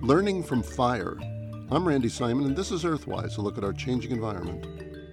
Learning from fire. I'm Randy Simon, and this is Earthwise, a look at our changing environment.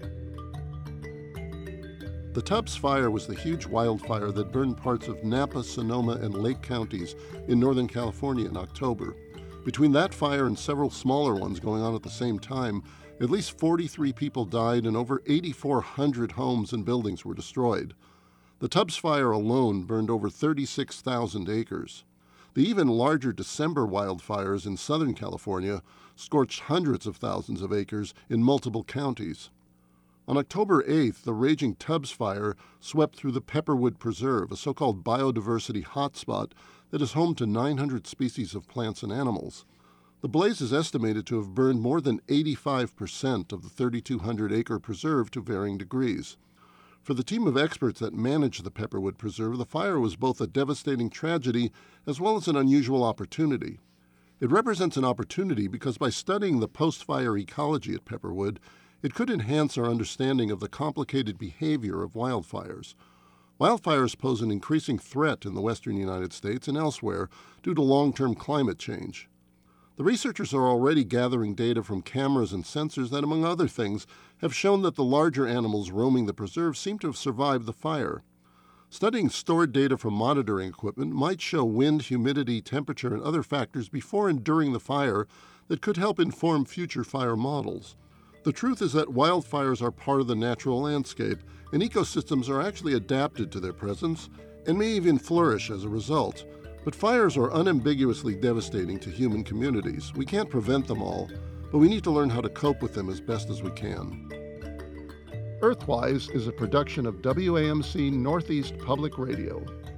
The Tubbs Fire was the huge wildfire that burned parts of Napa, Sonoma, and Lake counties in Northern California in October. Between that fire and several smaller ones going on at the same time, at least 43 people died and over 8,400 homes and buildings were destroyed. The Tubbs Fire alone burned over 36,000 acres. The even larger December wildfires in Southern California scorched hundreds of thousands of acres in multiple counties. On October 8th, the raging Tubbs Fire swept through the Pepperwood Preserve, a so-called biodiversity hotspot that is home to 900 species of plants and animals. The blaze is estimated to have burned more than 85% of the 3,200-acre preserve to varying degrees. For the team of experts that managed the Pepperwood Preserve, the fire was both a devastating tragedy as well as an unusual opportunity. It represents an opportunity because by studying the post-fire ecology at Pepperwood, it could enhance our understanding of the complicated behavior of wildfires. Wildfires pose an increasing threat in the western United States and elsewhere due to long-term climate change. The researchers are already gathering data from cameras and sensors that, among other things, have shown that the larger animals roaming the preserve seem to have survived the fire. Studying stored data from monitoring equipment might show wind, humidity, temperature, and other factors before and during the fire that could help inform future fire models. The truth is that wildfires are part of the natural landscape, and ecosystems are actually adapted to their presence and may even flourish as a result. But fires are unambiguously devastating to human communities. We can't prevent them all, but we need to learn how to cope with them as best as we can. Earthwise is a production of WAMC Northeast Public Radio.